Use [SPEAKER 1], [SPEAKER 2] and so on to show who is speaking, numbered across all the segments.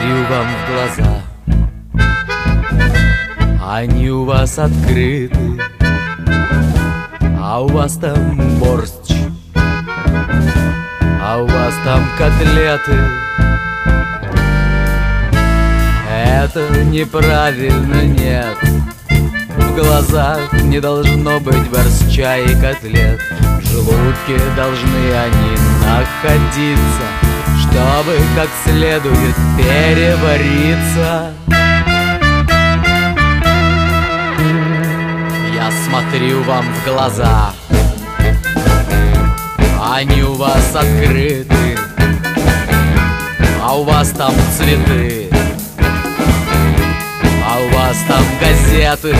[SPEAKER 1] смотрю вам в глаза, они у вас открыты, а у вас там борщ, а у вас там котлеты. Это неправильно, нет. В глазах не должно быть борща и котлет. В желудке должны они находиться, чтобы как следует перевариться. Я смотрю вам в глаза, они у вас открыты, а у вас там цветы, а у вас там газеты.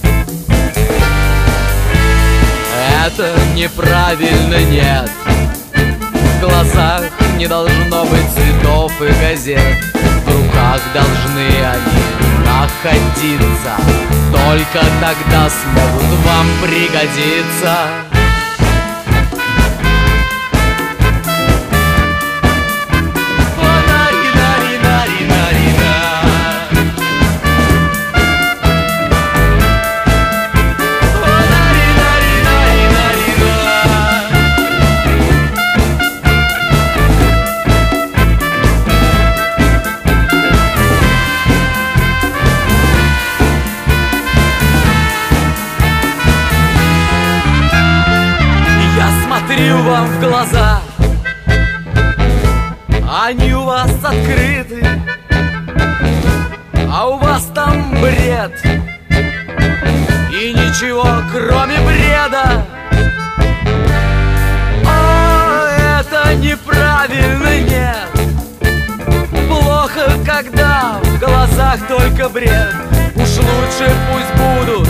[SPEAKER 1] Это неправильно, нет. В глазах не должно быть цветов и газет. В руках должны они находиться, только тогда смогут вам пригодиться. Смотрю вам в глаза, они у вас открыты, а у вас там бред, и ничего кроме бреда. О, это неправильно, нет. Плохо, когда в глазах только бред. Уж лучше пусть будут